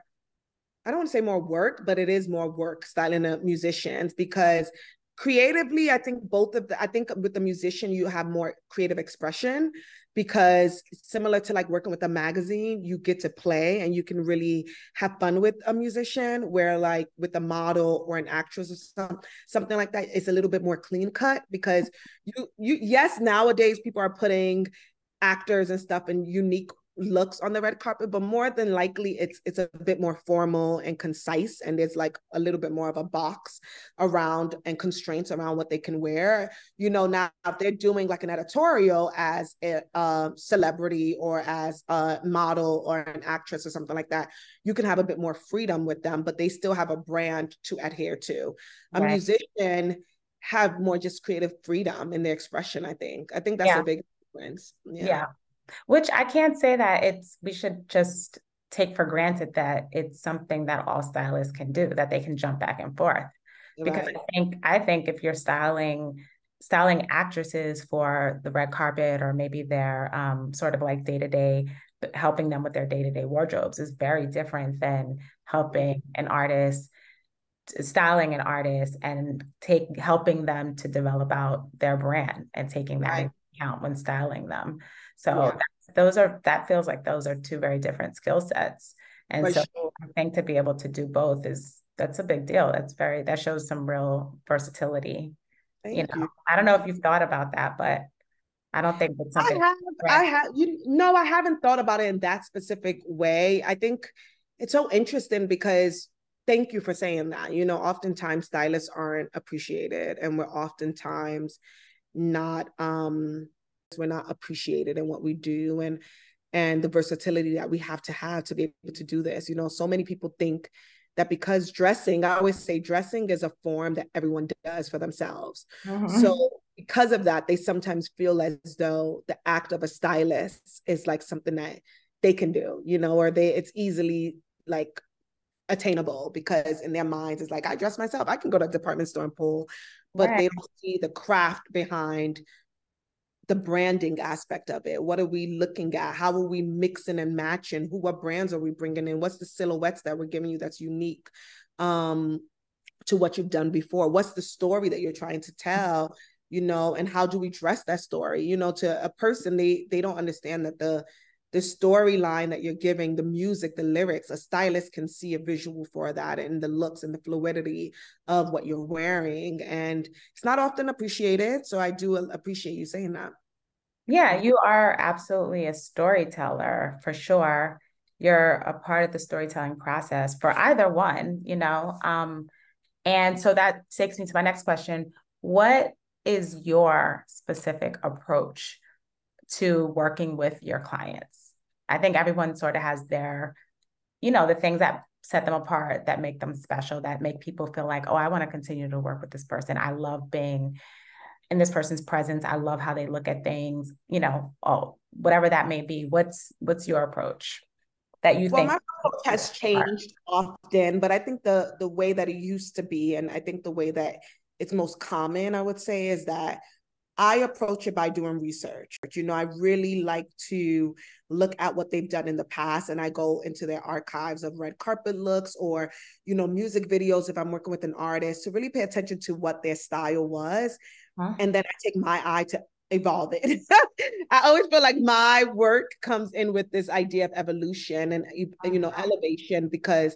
I don't want to say more work, but it is more work styling the musicians because creatively, I think both of the, I think with the musician, you have more creative expression because similar to like working with a magazine, you get to play and you can really have fun with a musician where like with a model or an actress or some, something like that, it's a little bit more clean cut because you, you, yes, nowadays people are putting actors and stuff in unique looks on the red carpet, but more than likely it's it's a bit more formal and concise, and there's like a little bit more of a box around and constraints around what they can wear. You know, now if they're doing like an editorial as a, a celebrity or as a model or an actress or something like that, you can have a bit more freedom with them, but they still have a brand to adhere to. A Right. musician have more just creative freedom in their expression. I think. I think that's Yeah. a big difference. Yeah. Yeah. Which I can't say that it's, we should just take for granted that it's something that all stylists can do, that they can jump back and forth. Because Right. I think, I think if you're styling, styling actresses for the red carpet or maybe they're um, sort of like day-to-day, helping them with their day-to-day wardrobes is very different than helping an artist, styling an artist and take helping them to develop out their brand and taking that Right. into account when styling them. So Yeah. that's, those are that feels like those are two very different skill sets. And For so sure. I think to be able to do both is that's a big deal. That's very that shows some real versatility. You Thank know, you. I don't know Thank if you. you've thought about that, but I don't think it's I something have, I right. have, you know, I haven't thought about it in that specific way. I think it's so interesting because thank you for saying that. You know, oftentimes stylists aren't appreciated and we're oftentimes not, um, we're not appreciated in what we do and and the versatility that we have to have to be able to do this. You know, so many people think that because dressing, I always say dressing is a form that everyone does for themselves. So Mm-hmm. because of that, they sometimes feel as though the act of a stylist is like something that they can do, you know, or they it's easily like attainable because in their minds it's like I dress myself, I can go to a department store and pull, but Right. they don't see the craft behind the branding aspect of it. What are we looking at? How are we mixing and matching? Who, what brands are we bringing in? What's the silhouettes that we're giving you that's unique um, to what you've done before? What's the story that you're trying to tell? You know, and how do we dress that story? You know, to a person, they they don't understand that the the storyline that you're giving, the music, the lyrics, a stylist can see a visual for that and the looks and the fluidity of what you're wearing. And it's not often appreciated. So I do appreciate you saying that. Yeah, you are absolutely a storyteller for sure. You're a part of the storytelling process for either one, you know. Um, and so that takes me to my next question. What is your specific approach to working with your clients? I think everyone sort of has their, you know, the things that set them apart, that make them special, that make people feel like, oh, I want to continue to work with this person. I love being in this person's presence. I love how they look at things, you know, oh, whatever that may be. What's what's your approach that you Well, think my approach sets has you apart? changed often, but I think the the way that it used to be, and I think the way that it's most common, I would say, is that I approach it by doing research. You know, I really like to look at what they've done in the past, and I go into their archives of red carpet looks or, you know, music videos if I'm working with an artist, to really pay attention to what their style was. Huh? And then I take my eye to evolve it. I always feel like my work comes in with this idea of evolution and, you know, elevation, because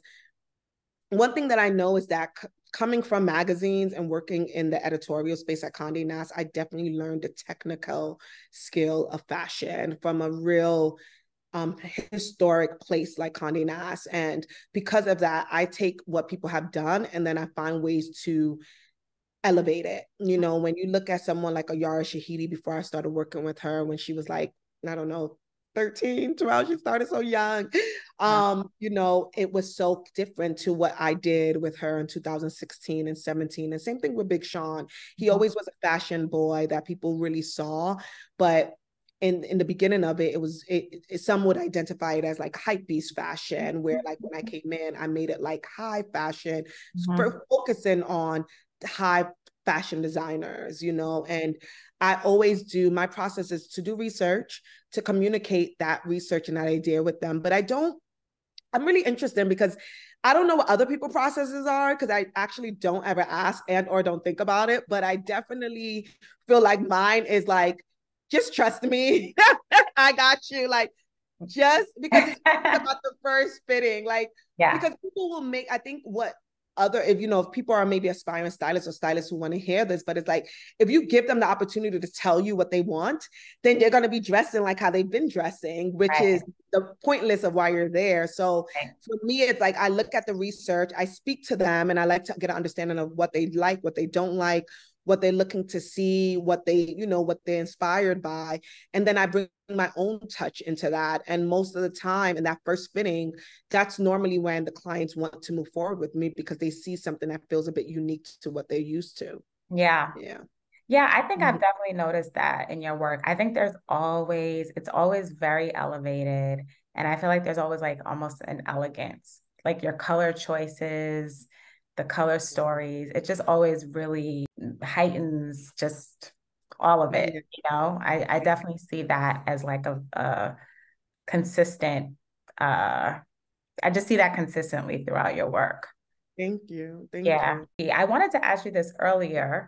one thing that I know is that c- coming from magazines and working in the editorial space at Condé Nast, I definitely learned the technical skill of fashion from a real um, historic place like Condé Nast. And because of that, I take what people have done and then I find ways to elevate it. You know, when you look at someone like a Yara Shahidi, before I started working with her, when she was like, I don't know, thirteen, twelve, she started so young. Wow. Um, you know, it was so different to what I did with her in two thousand sixteen and seventeen. And same thing with Big Sean. He always was a fashion boy that people really saw, but in in the beginning of it, it was it, it, some would identify it as like hype beast fashion, where like when I came in, I made it like high fashion, Mhm. focusing on high fashion designers, you know, and I always do, my process is to do research, to communicate that research and that idea with them. But I don't, I'm really interested because I don't know what other people processes are, because I actually don't ever ask and or don't think about it. But I definitely feel like mine is like, just trust me. I got you. Like, just because it's about the first fitting, like, Yeah. because people will make, I think what other, if you know, if people are maybe aspiring stylists or stylists who want to hear this, but it's like, if you give them the opportunity to tell you what they want, then they're going to be dressing like how they've been dressing, which Right. is the pointless of why you're there. So Right. for me, it's like I look at the research, I speak to them, and I like to get an understanding of what they like, what they don't like, what they're looking to see, what they, you know, what they're inspired by. And then I bring my own touch into that. And most of the time in that first fitting, that's normally when the clients want to move forward with me, because they see something that feels a bit unique to what they're used to. Yeah. Yeah. Yeah, I think I've Mhm. definitely noticed that in your work. I think there's always, it's always very elevated. And I feel like there's always like almost an elegance, like your color choices, the color stories. It just always really heightens just all of it. Yeah. You know, I, I definitely see that as like a, a consistent, uh, I just see that consistently throughout your work. Thank you. Thank Yeah. you. I wanted to ask you this earlier.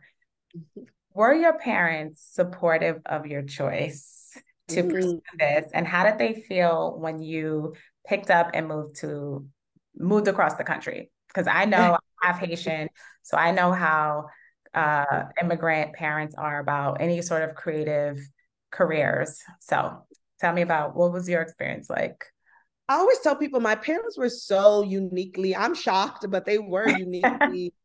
Were your parents supportive of your choice to pursue Mhm. this? And how did they feel when you picked up and moved to moved across the country? Because I know I have Haitian, so I know how uh, immigrant parents are about any sort of creative careers. So tell me about what was your experience like? I always tell people my parents were so uniquely, I'm shocked, but they were uniquely,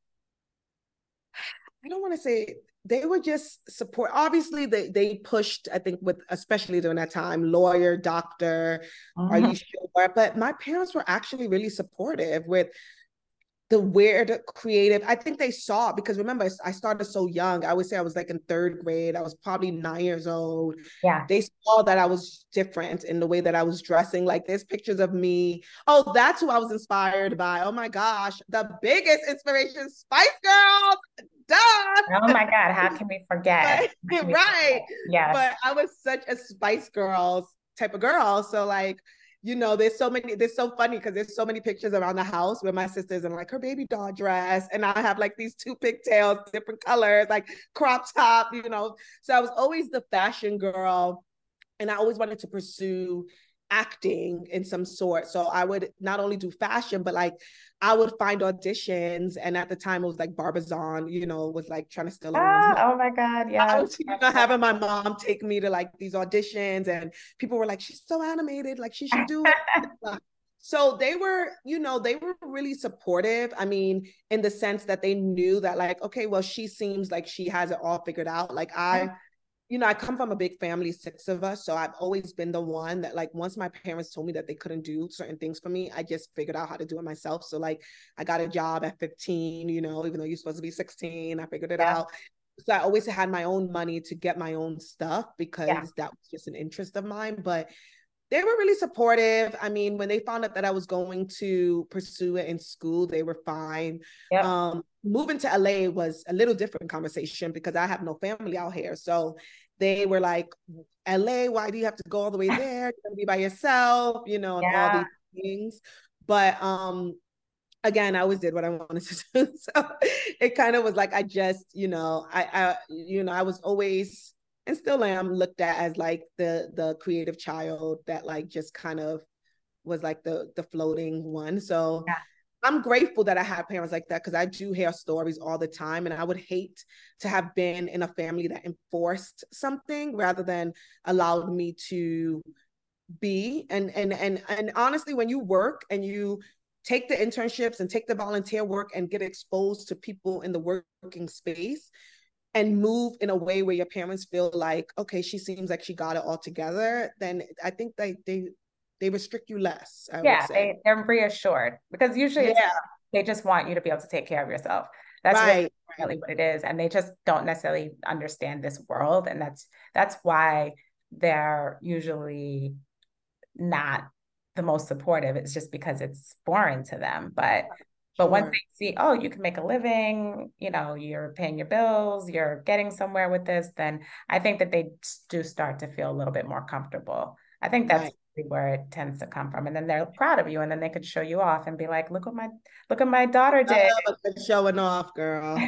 I don't want to say, they were just support. Obviously, they they pushed, I think, with especially during that time, lawyer, doctor, are you Mhm. sure? But my parents were actually really supportive with the weird creative. I think they saw, because remember, I started so young. I would say I was like in third grade. I was probably nine years old. Yeah. They saw that I was different in the way that I was dressing. Like there's pictures of me. Oh, that's who I was inspired by. Oh my gosh, the biggest inspiration, Spice Girls. Oh Duh. my God, how can we forget? But How can we right. forget? Yes. But I was such a Spice Girls type of girl. So like, you know, there's so many, there's so funny because there's so many pictures around the house where my sister's in like her baby doll dress. And I have like these two pigtails, different colors, like crop top, you know. So I was always the fashion girl. And I always wanted to pursue acting in some sort. So I would not only do fashion, but like I would find auditions. And at the time it was like Barbizon, you know, was like trying to steal everyone's money. Ah, oh my God. I Yeah. was, you know, having my mom take me to like these auditions, and people were like, she's so animated, like she should do it. So they were, you know, they were really supportive. I mean, in the sense that they knew that like, okay, well, she seems like she has it all figured out. Like I, you know, I come from a big family, six of us. So I've always been the one that like, once my parents told me that they couldn't do certain things for me, I just figured out how to do it myself. So like I got a job at fifteen, you know, even though you're supposed to be sixteen, I figured it Yeah. out. So I always had my own money to get my own stuff because Yeah. that was just an interest of mine. But they were really supportive. I mean, when they found out that I was going to pursue it in school, they were fine. Yep. Um, moving to L A was a little different conversation because I have no family out here. So they were like, L A, why do you have to go all the way there? You're gonna be by yourself, you know, and Yeah. all these things. But um, again, I always did what I wanted to do. So it kind of was like I just, you know, I, I, you know, I was always and still am looked at as like the the creative child that like just kind of was like the the floating one. So Yeah. I'm grateful that I have parents like that because I do hear stories all the time, and I would hate to have been in a family that enforced something rather than allowed me to be. And and and and honestly, when you work and you take the internships and take the volunteer work and get exposed to people in the working space and move in a way where your parents feel like, okay, she seems like she got it all together, then I think they they they restrict you less, I would Yeah, say. they, they're reassured because usually it's Yeah, they just want you to be able to take care of yourself. That's right. really what it is. And they just don't necessarily understand this world. And that's that's why they're usually not the most supportive. It's just because it's boring to them. But but once Sure. they see, oh, you can make a living, you know, you're paying your bills, you're getting somewhere with this, then I think that they do start to feel a little bit more comfortable. I think that's Right. where it tends to come from. And then they're proud of you, and then they could show you off and be like, look what my look what my daughter did. Uh, but showing off, girl.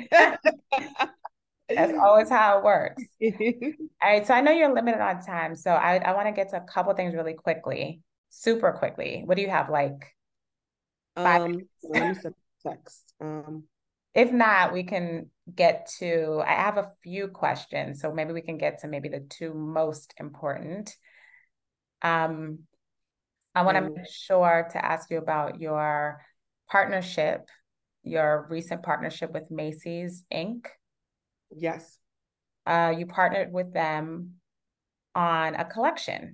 That's always how it works. All right, so I know you're limited on time, so I, I want to get to a couple things really quickly, super quickly. What do you have, like five um, let me minutes? send text. Um, If not, we can get to, I have a few questions, so maybe we can get to maybe the two most important. Um, I want to and make sure to ask you about your partnership, your recent partnership with Macy's Incorporated. yes. Uh, you partnered with them on a collection.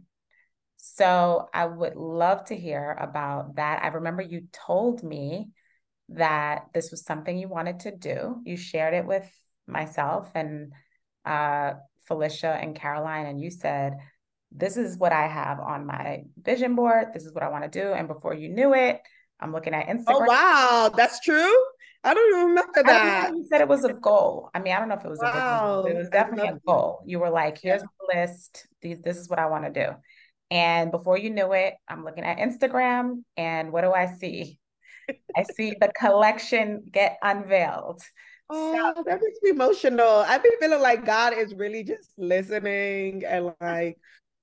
So I would love to hear about that. I remember you told me that this was something you wanted to do. You shared it with myself and uh, Felicia and Caroline, and you said, this is what I have on my vision board. This is what I want to do. And before you knew it, I'm looking at Oh, Instagram. wow. That's true. I don't even remember I remember that. you said it was a goal. I mean, I don't know if it was a vision, but it Wow. was I definitely love a that. goal. You were like, Yeah. here's the list. These, this is what I want to do. And before you knew it, I'm looking at Instagram, and what do I see? I see the collection get unveiled. So Oh, that makes me emotional. I've been feeling like God is really just listening and like,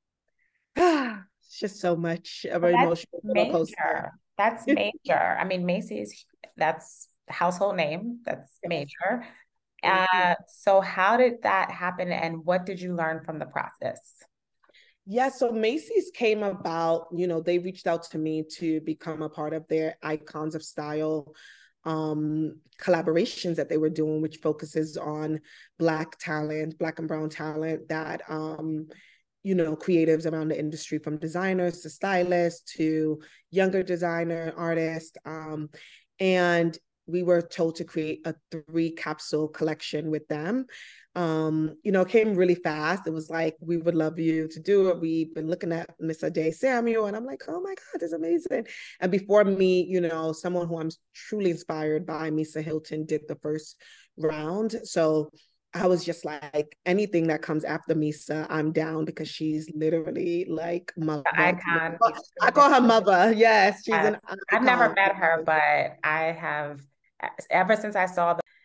it's just so much of but an that's emotional roller coaster. major. That's major. I mean, Macy's, that's household name. That's Yes, major. thank you. Uh, so how did that happen, and what did you learn from the process? Yeah, so Macy's came about, you know, they reached out to me to become a part of their Icons of Style um collaborations that they were doing, which focuses on Black talent, Black and brown talent that um you know, creatives around the industry, from designers to stylists to younger designer artists. Um, and we were told to create a three capsule collection with them. Um, you know, it came really fast. It was like, we would love you to do it. We've been looking at Miss Ade Samuel, and I'm like, oh my God, that's amazing. And before me, you know, someone who I'm truly inspired by, Misa Hilton, did the first round. So I was just like, anything that comes after Misa, I'm down, because she's literally like The mother. icon. I call her mother. Yes, she's Yes. an I've never icon. met her, but I have, ever since I saw the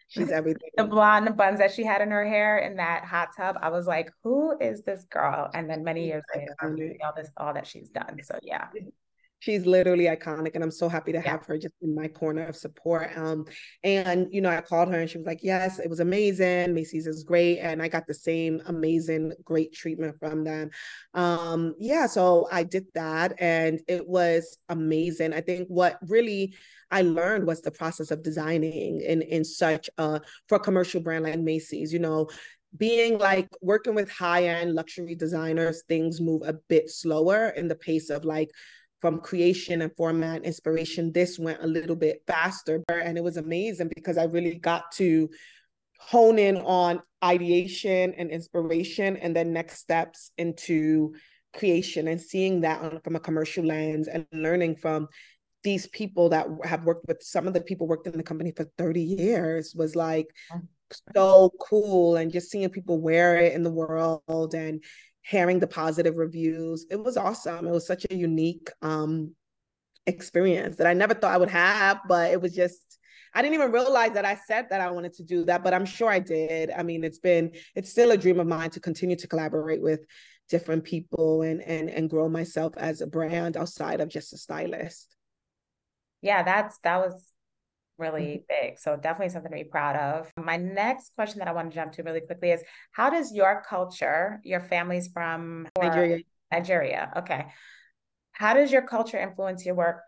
She's everything. The blonde buns that she had in her hair in that hot tub. I was like, who is this girl? And then many years later, all this, all that she's done. So yeah. She's literally iconic, and I'm so happy to yeah. have her just in my corner of support. Um, and you know, I called her and she was like, yes, it was amazing. Macy's is great. And I got the same amazing, great treatment from them. Um, yeah, so I did that and it was amazing. I think what really I learned was the process of designing in, in such a, for a commercial brand like Macy's, you know, being like working with high-end luxury designers, things move a bit slower in the pace of like, from creation and format inspiration. This went a little bit faster, and it was amazing because I really got to hone in on ideation and inspiration, and then next steps into creation, and seeing that on, from a commercial lens, and learning from these people that have worked with, some of the people worked in the company for thirty years was like so cool. And just seeing people wear it in the world and hearing the positive reviews. It was awesome. It was such a unique um, experience that I never thought I would have, but it was just, I didn't even realize that I said that I wanted to do that, but I'm sure I did. I mean, it's been, it's still a dream of mine to continue to collaborate with different people and, and, and grow myself as a brand outside of just a stylist. Yeah, that's, that was really big. So definitely something to be proud of. My next question that I want to jump to really quickly is, how does your culture, your family's from Nigeria. Nigeria. Okay. How does your culture influence your work?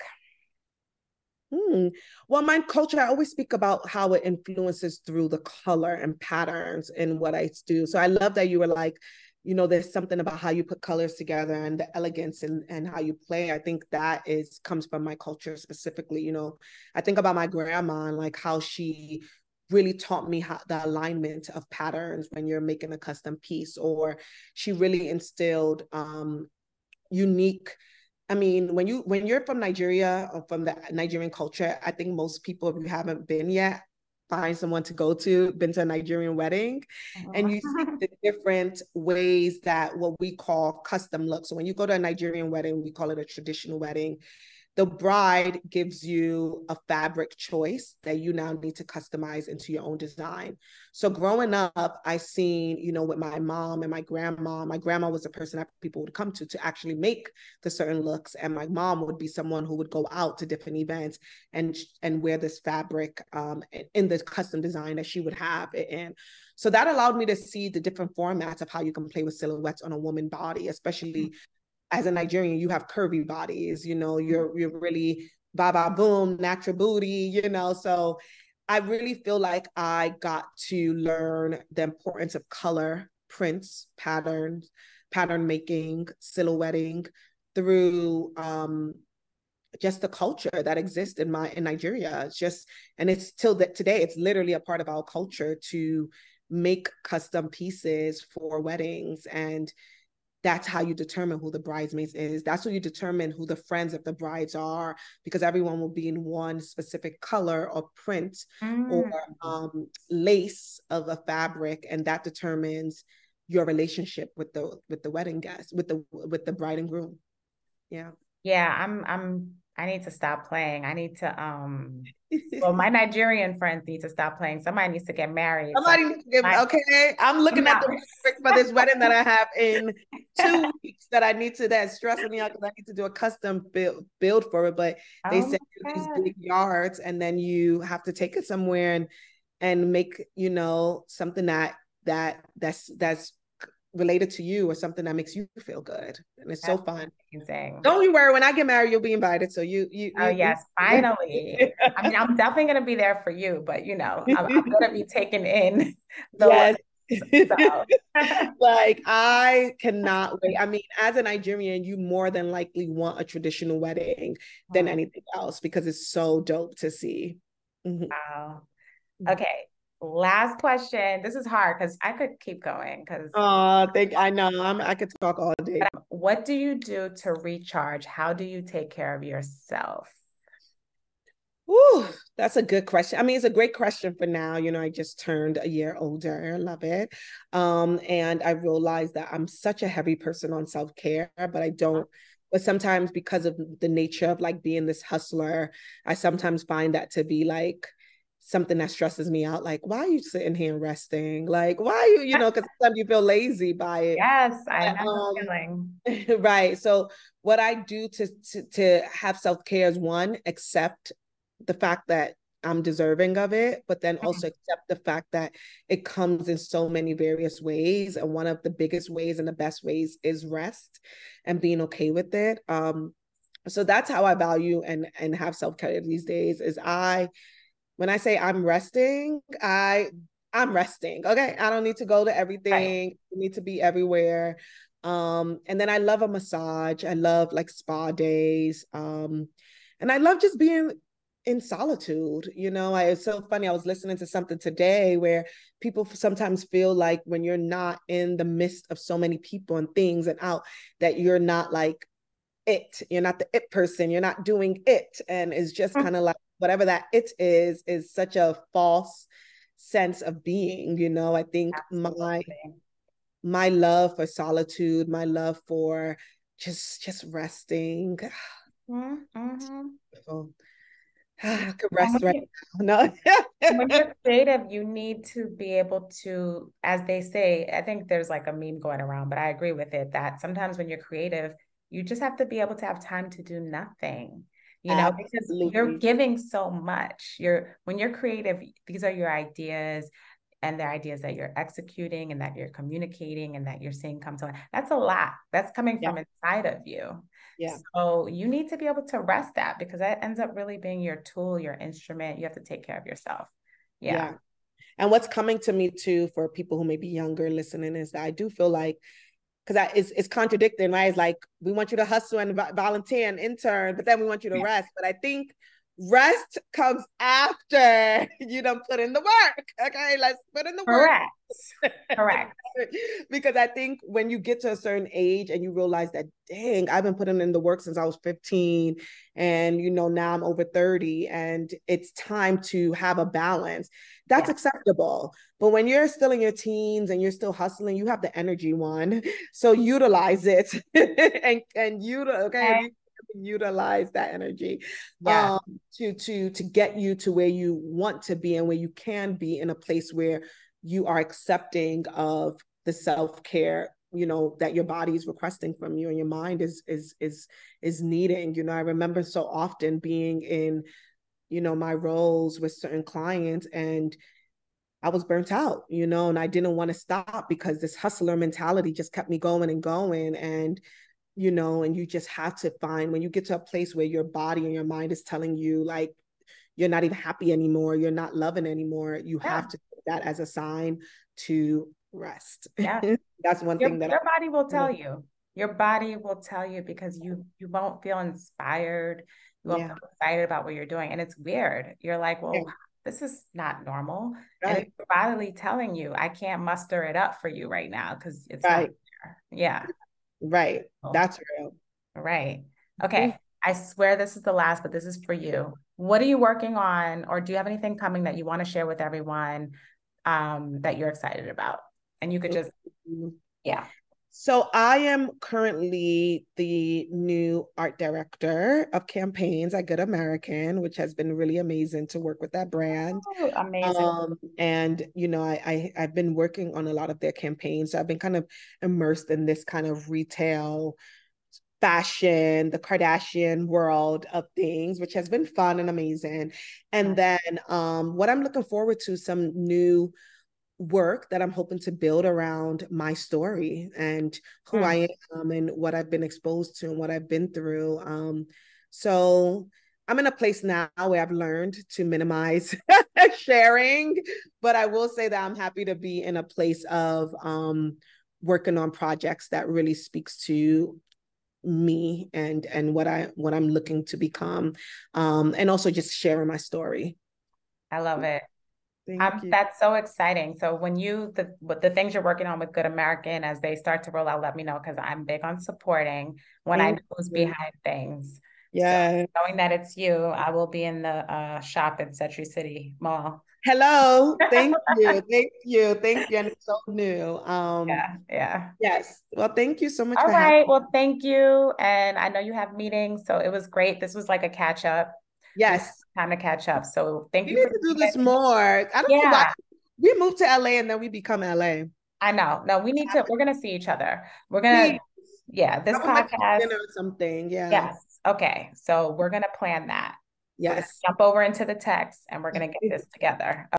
Hmm. Well, my culture, I always speak about how it influences through the color and patterns in what I do. So I love that you were like, you know, there's something about how you put colors together and the elegance and, and how you play. I think that is comes from my culture specifically. You know, I think about my grandma and like how she really taught me how the alignment of patterns when you're making a custom piece, or she really instilled um, unique. I mean, when you when you're from Nigeria or from the Nigerian culture, I think most people, if you haven't been yet, find someone to go to, been to a Nigerian wedding, oh. and you see the different ways that what we call custom looks. So when you go to a Nigerian wedding, we call it a traditional wedding. The bride gives you a fabric choice that you now need to customize into your own design. So growing up, I seen, you know, with my mom and my grandma, my grandma was a person that people would come to to actually make the certain looks. And my mom would be someone who would go out to different events and, and wear this fabric um, in the custom design that she would have it in. So that allowed me to see the different formats of how you can play with silhouettes on a woman body, especially as a Nigerian, you have curvy bodies, you know, you're you're really ba-ba boom, natural booty, you know. So I really feel like I got to learn the importance of color, prints, patterns, pattern making, silhouetting through um, just the culture that exists in my in Nigeria. It's just, and it's till that today, it's literally a part of our culture to make custom pieces for weddings. And that's how you determine who the bridesmaids is. That's how you determine who the friends of the brides are, because everyone will be in one specific color or print mm. or um, lace of a fabric, and that determines your relationship with the with the wedding guest, with the with the bride and groom. Yeah. Yeah, I'm I'm I need to stop playing. I need to um well, my Nigerian friends need to stop playing. Somebody needs to get married. Somebody so needs to get my, okay. I'm looking at the for this wedding that I have in two weeks that I need to, that's stressing me out because I need to do a custom build build for it. But they oh said these big yards, and then you have to take it somewhere and and make, you know, something that that that's that's related to you, or something that makes you feel good. And it's that's so fun. Amazing. Don't you worry, when I get married, you'll be invited. So you, you, oh you, yes, you, finally. I mean, I'm definitely going to be there for you, but you know, I'm, I'm going to be taken in. Yes. So. Like, I cannot wait. I mean, as a Nigerian, you more than likely want a traditional wedding than mm. anything else, because it's so dope to see. Mm-hmm. Wow. Okay. Last question. This is hard because I could keep going. Because oh, think I know I'm. I could talk all day. What do you do to recharge? How do you take care of yourself? Ooh, that's a good question. I mean, it's a great question for now. You know, I just turned a year older. I love it. Um, and I realized that I'm such a heavy person on self-care, but I don't. But sometimes, because of the nature of like being this hustler, I sometimes find that to be like something that stresses me out, like, why are you sitting here resting? Like, why are you, you know, because sometimes you feel lazy by it. Yes, I But, know the um, feeling. right. So what I do to, to, to have self-care is, one, accept the fact that I'm deserving of it, but then also accept the fact that it comes in so many various ways. And one of the biggest ways and the best ways is rest and being okay with it. Um, so that's how I value and and have self-care these days. Is I when I say I'm resting, I I'm resting. Okay. I don't need to go to Right. everything. I need to be everywhere. Um, and then I love a massage. I love like spa days. Um, and I love just being in solitude. You know, I, it's so funny. I was listening to something today where people sometimes feel like when you're not in the midst of so many people and things and out, that you're not like it. You're not the it person. You're not doing it. And it's just kind of like whatever that it is, is such a false sense of being. You know, I think my Absolutely. my love for solitude, my love for just just resting. Mm-hmm. Oh, Yeah. I could And rest when right you, now. when No. you're creative, you need to be able to, as they say, I think there's like a meme going around, but I agree with it that sometimes when you're creative, you just have to be able to have time to do nothing, you know, because you're Absolutely. giving so much. You're when you're creative, these are your ideas and the ideas that you're executing and that you're communicating and that you're seeing come to life. That's a lot. That's coming Yeah. from inside of you. Yeah. So you need to be able to rest that because that ends up really being your tool, your instrument. You have to take care of yourself. Yeah. Yeah. And what's coming to me too for people who may be younger listening is that I do feel like, because it's, it's contradicting, right? It's like we want you to hustle and volunteer and intern, but then we want you to rest. But I think rest comes after you don't put in the work. Okay, let's put in the work. Correct. Correct. Because I think when you get to a certain age and you realize that, dang, I've been putting in the work since I was fifteen, and you know now I'm over thirty, and it's time to have a balance. That's Yeah. acceptable. But when you're still in your teens and you're still hustling, you have the energy, one. So utilize it and and you okay. Okay. If you utilize that energy Yeah. um to to to get you to where you want to be and where you can be in a place where you are accepting of the self-care, you know, that your body is requesting from you and your mind is is is is needing. You know, I remember so often being in, you know, my roles with certain clients, and I was burnt out, you know, and I didn't want to stop because this hustler mentality just kept me going and going. And, you know, and you just have to find, when you get to a place where your body and your mind is telling you like you're not even happy anymore, you're not loving anymore, you Yeah. have to take that as a sign to rest. Yeah. That's one Your thing that your body will I, tell you. Your body will tell you because you you won't feel inspired. You won't yeah, feel excited about what you're doing. And it's weird. You're like, yeah, well, this is not normal. And it's right, bodily telling you, I can't muster it up for you right now because it's not right, there. Yeah. right. Oh, That's real. right. Okay. I swear this is the last, but this is for you. What are you working on, or do you have anything coming that you want to share with everyone um, that you're excited about? And you could just, yeah. So I am currently the new art director of campaigns at Good American, which has been really amazing to work with that brand. Oh, amazing. Um, and you know, I, I I've been working on a lot of their campaigns. So I've been kind of immersed in this kind of retail fashion, the Kardashian world of things, which has been fun and amazing. And then um, what I'm looking forward to, some new work that I'm hoping to build around my story and who Mm. I am and what I've been exposed to and what I've been through. Um, so I'm in a place now where I've learned to minimize sharing, but I will say that I'm happy to be in a place of um, working on projects that really speaks to me and and what I what I'm looking to become, um, and also just sharing my story. I love it. Thank Um, you. that's so exciting. So when you the what the things you're working on with Good American as they start to roll out, let me know because I'm big on supporting when I know Thank who's you. behind things. So Yeah. knowing that it's you, I will be in the uh, shop in Century City Mall. Hello. Thank you. Thank you. Thank you. And it's so new. Um, Yeah, yeah. yes. Well, thank you so much All for having right. me. Well, thank you. And I know you have meetings, so it was great. This was like a catch up. We Yes. time to catch up. So thank We you need for to do doing this it. more. I don't know why Yeah, we moved to L A and then we become L A. I know. No, we need to, we're gonna see each other. We're gonna, Please, yeah, this I would like to do podcast. dinner or something. Yeah. Yes. Okay. So we're gonna plan that. We're gonna Yes. jump over into the text and we're gonna get this together.